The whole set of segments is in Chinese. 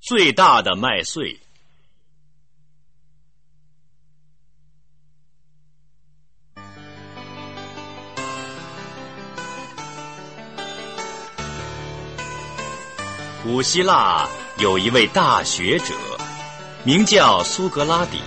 最大的麦穗。古希腊有一位大学者，名叫苏格拉底。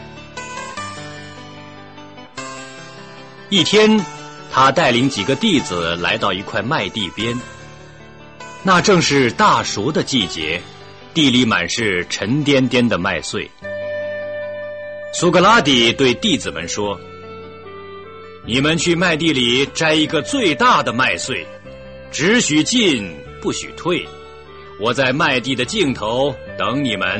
一天，他带领几个弟子来到一块麦地边，那正是大熟的季节，地里满是沉甸甸的麦穗。苏格拉底对弟子们说：“你们去麦地里摘一个最大的麦穗，只许进，不许退。我在麦地的尽头等你们。”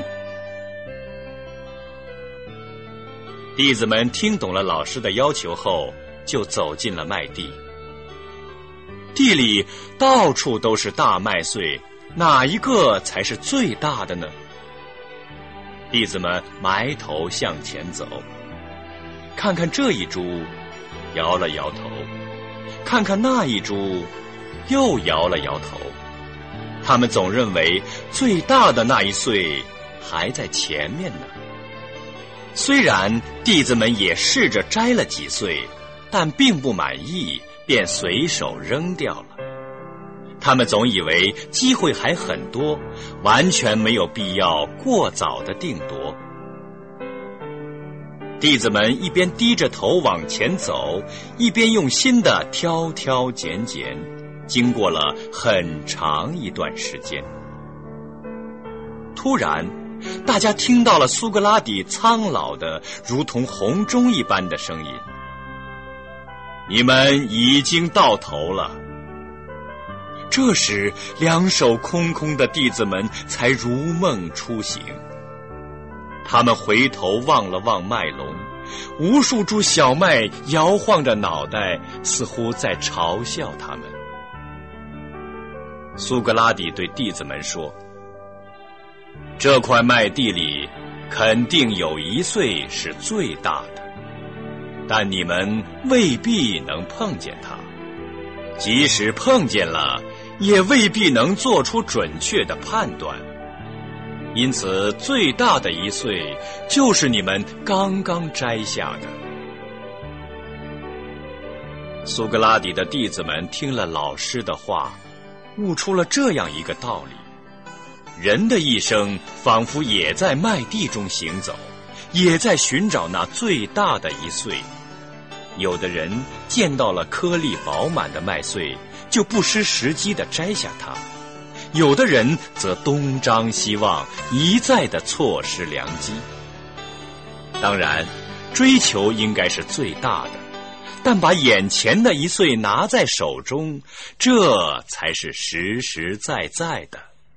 弟子们听懂了老师的要求后，就走进了麦地。地里到处都是大麦穗，哪一个才是最大的呢？弟子们埋头向前走，看看这一株，摇了摇头；看看那一株，又摇了摇头。他们总认为最大的那一穗还在前面呢。虽然弟子们也试着摘了几穗，但并不满意，便随手扔掉了。他们总以为机会还很多，完全没有必要过早的定夺。弟子们一边低着头往前走，一边用心地挑挑拣拣，经过了很长一段时间。突然，大家听到了苏格拉底苍老的如同洪钟一般的声音：“你们已经到头了。”这时，两手空空的弟子们才如梦初醒。他们回头望了望麦垄，无数株小麦摇晃着脑袋，似乎在嘲笑他们。苏格拉底对弟子们说：“这块麦地里肯定有一穗是最大的，但你们未必能碰见它，即使碰见了，也未必能做出准确的判断。因此，最大的一穗就是你们刚刚摘下的。”苏格拉底的弟子们听了老师的话，悟出了这样一个道理：人的一生仿佛也在麦地中行走，也在寻找那最大的一穗。有的人见到了颗粒饱满的麦穗，就不失时机地摘下它；有的人则东张西望，一再地错失良机。当然，追求应该是最大的，但把眼前的一穗拿在手中，这才是实实在在的。